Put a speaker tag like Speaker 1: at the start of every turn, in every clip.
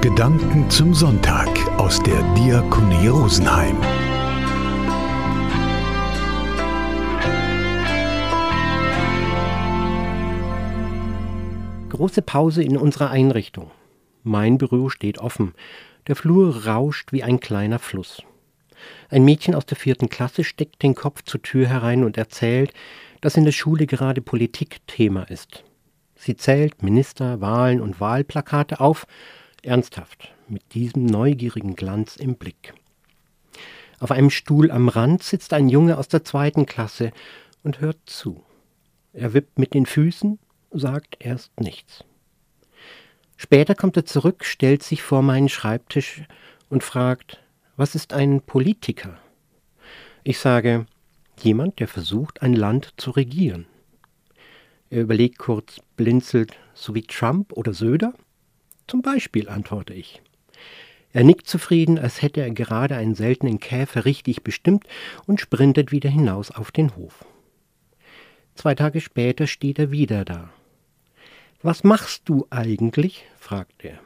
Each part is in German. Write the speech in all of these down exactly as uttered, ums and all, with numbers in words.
Speaker 1: Gedanken zum Sonntag aus der Diakonie Rosenheim.
Speaker 2: Große Pause in unserer Einrichtung. Mein Büro steht offen. Der Flur rauscht wie ein kleiner Fluss. Ein Mädchen aus der vierten Klasse steckt den Kopf zur Tür herein und erzählt, dass in der Schule gerade Politik Thema ist. Sie zählt Minister, Wahlen und Wahlplakate auf, ernsthaft, mit diesem neugierigen Glanz im Blick. Auf einem Stuhl am Rand sitzt ein Junge aus der zweiten Klasse und hört zu. Er wippt mit den Füßen, sagt erst nichts. Später kommt er zurück, stellt sich vor meinen Schreibtisch und fragt, was ist ein Politiker? Ich sage, jemand, der versucht, ein Land zu regieren. Er überlegt kurz, blinzelt, so wie Trump oder Söder? Zum Beispiel, antworte ich. Er nickt zufrieden, als hätte er gerade einen seltenen Käfer richtig bestimmt und sprintet wieder hinaus auf den Hof. Zwei Tage später steht er wieder da. »Was machst du eigentlich?« fragt er.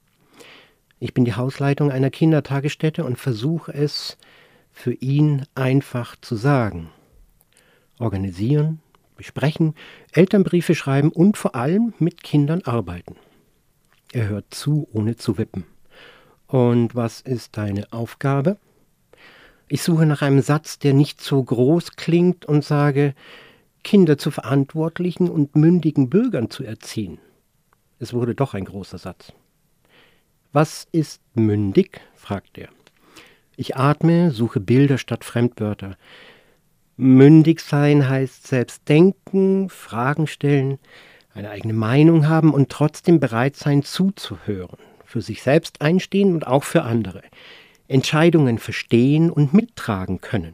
Speaker 2: Ich bin die Hausleitung einer Kindertagesstätte und versuche es für ihn einfach zu sagen. Organisieren, besprechen, Elternbriefe schreiben und vor allem mit Kindern arbeiten. Er hört zu, ohne zu wippen. Und was ist deine Aufgabe? Ich suche nach einem Satz, der nicht so groß klingt und sage, Kinder zu verantwortlichen und mündigen Bürgern zu erziehen. Es wurde doch ein großer Satz. Was ist mündig? Fragt er. Ich atme, suche Bilder statt Fremdwörter. Mündig sein heißt selbst denken, Fragen stellen, eine eigene Meinung haben und trotzdem bereit sein zuzuhören, für sich selbst einstehen und auch für andere, Entscheidungen verstehen und mittragen können.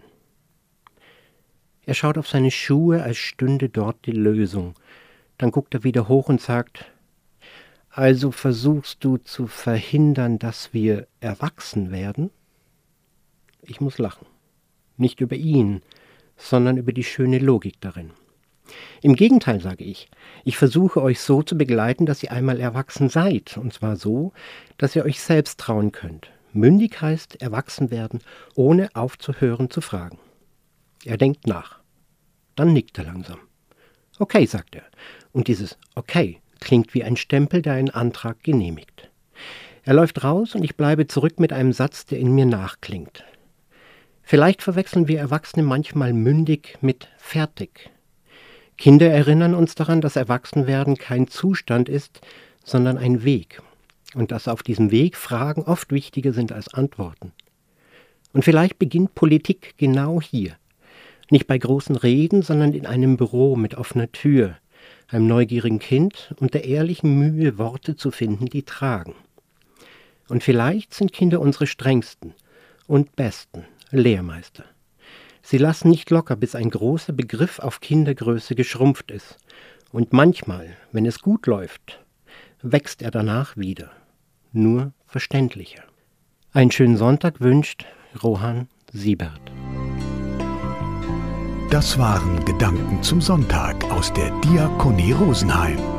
Speaker 2: Er schaut auf seine Schuhe, als stünde dort die Lösung. Dann guckt er wieder hoch und sagt, also versuchst du zu verhindern, dass wir erwachsen werden? Ich muss lachen. Nicht über ihn, sondern über die schöne Logik darin. Im Gegenteil, sage ich, ich versuche euch so zu begleiten, dass ihr einmal erwachsen seid, und zwar so, dass ihr euch selbst trauen könnt. Mündig heißt erwachsen werden, ohne aufzuhören zu fragen. Er denkt nach. Dann nickt er langsam. Okay, sagt er. Und dieses Okay klingt wie ein Stempel, der einen Antrag genehmigt. Er läuft raus und ich bleibe zurück mit einem Satz, der in mir nachklingt. Vielleicht verwechseln wir Erwachsene manchmal mündig mit fertig. Kinder erinnern uns daran, dass Erwachsenwerden kein Zustand ist, sondern ein Weg. Und dass auf diesem Weg Fragen oft wichtiger sind als Antworten. Und vielleicht beginnt Politik genau hier. Nicht bei großen Reden, sondern in einem Büro mit offener Tür, einem neugierigen Kind und der ehrlichen Mühe, Worte zu finden, die tragen. Und vielleicht sind Kinder unsere strengsten und besten Lehrmeister. Sie lassen nicht locker, bis ein großer Begriff auf Kindergröße geschrumpft ist. Und manchmal, wenn es gut läuft, wächst er danach wieder. Nur verständlicher. Einen schönen Sonntag wünscht Rohan Siebert.
Speaker 1: Das waren Gedanken zum Sonntag aus der Diakonie Rosenheim.